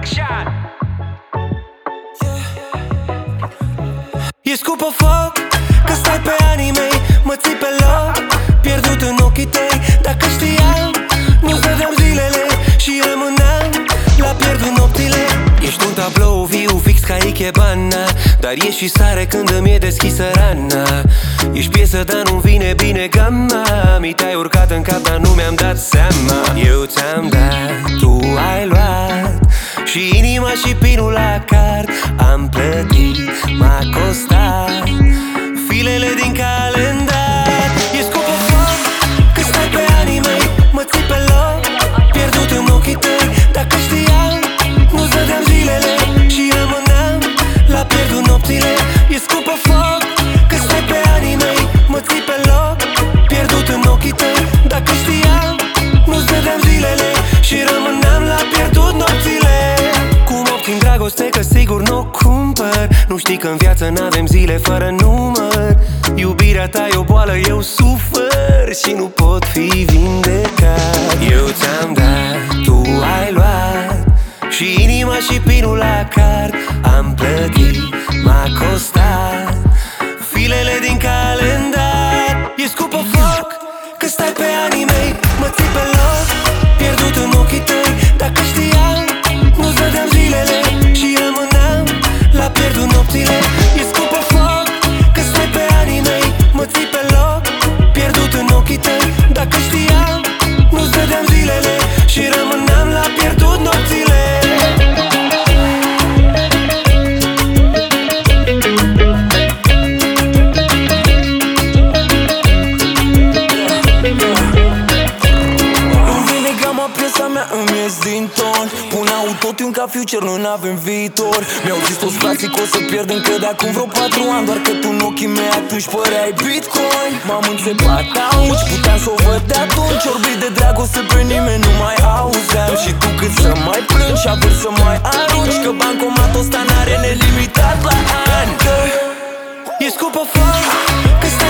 Production. E scupă foc, că stai pe anii mei, mă ții pe loc, pierdut în ochii tăi. Dacă știam, nu-ți dădeam zilele și rămâneam la pierdut nopțile. Ești un tablou viu, fix ca Ikebana, dar ești și sare când îmi e deschisă rana. Ești piesă, dar nu vine bine gama. Mi te-ai urcat în cap, dar nu mi-am dat seama. Eu ți-am dat, tu ai luat, și inima și pinul la card. Am plătit, m-a costat filele din calendar. E scupă foc, că stai pe anii mei, mă ții pe loc, pierdut în ochii tăi. Dacă știam, nu-ți dădeam zilele și rămâneam la pierdut nopțile. E scupă foc, că stai pe anii mei, mă ții pe loc, pierdut în ochii tăi. Dacă știam, nu-ți dădeam zilele și rămâneam la pierdut nopțile. Cum obțin dragoste, că sigur n-o cumpăr. Nu știi că în viață n-avem zile fără număr. Iubirea ta e o boală, eu sufăr și nu pot fi vindecat. Eu ți-am dat, tu ai luat, și inima și pinul la card. Am plătit, m-a costat filele din calendar. E scupă foc, că stai pe anii mei, mă ții pe loc, pierdut în ochii tăi. Dacă știam, nu-ți dădeam zilele și rămâneam la pierdut nopțile. E scupă foc, că stai pe anii mei, mă ții pe loc, pierdut în ochii tăi. Dacă știam, nu-ți dădeam zilele și rămâneam la pierdut nopțile. Piesa mea îmi ies din ton. Pun autotune ca Future, noi n-avem viitor. Mi-au zis toți frații că o să pierd încă de acum vreo 4 ani, doar că tu în ochii mei atunci păreai Bitcoin. M-am înțepat auci, puteam să o văd de atunci. Orbit de dragoste pe nimeni nu mai auzeam. Și tu cât să mai plângi și având să mai arunci, că bancomatul ăsta n-are nelimitat la ani. E scupă foc, că